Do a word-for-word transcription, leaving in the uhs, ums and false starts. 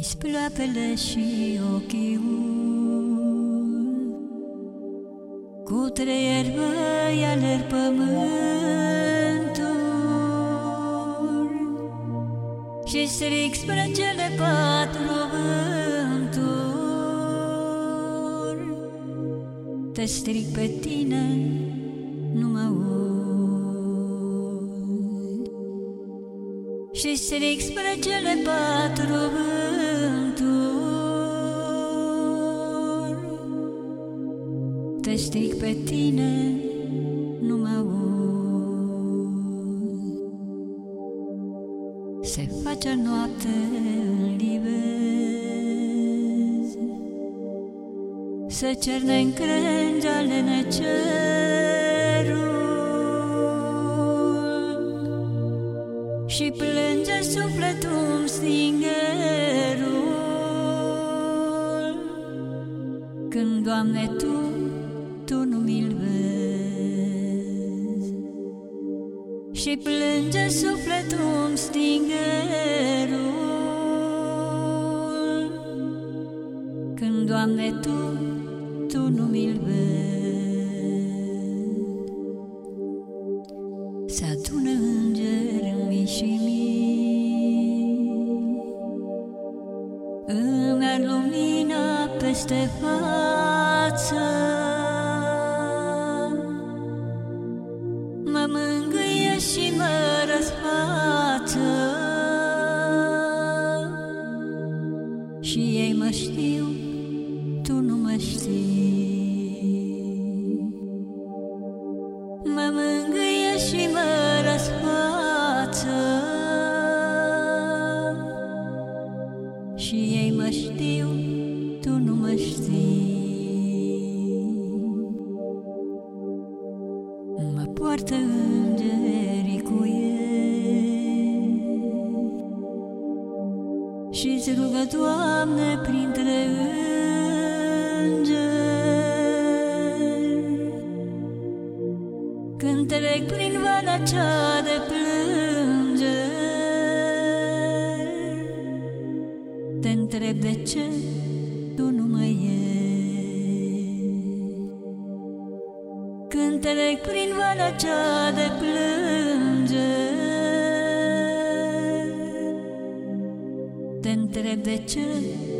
Mi-s ploapele și ochii cu treier măi alerg pământul și stric spre cele patru vânturi. Te stric pe tine, nu mă auzi, și stric spre cele patru vânturi. Te stric pe tine, nu mă auzi. Se face noapte în livezi, se cerne în crengealene cerul și plânge sufletul stingerul. Când, Doamne, Tu Tu nu mi-l vezi și plânge sufletul stingerul. Când, Doamne, Tu, Tu nu mi-l vezi. Se adună îngeri mii și mii, îmi ar lumina peste față, mă mângâie și mă răsfață, și ei mă știu, Tu nu mă știi. Mă mângâie și mă răsfață, și ei mă știu, Tu nu mă știi. Mă poartă îngerii cu ei și-ți rugă, Doamne, printre îngeri. Când trec prin valea cea de plângeri, te întreb de ce Tu nu mă iei. Când trec prin valea cea de plângeri, te întreb de ce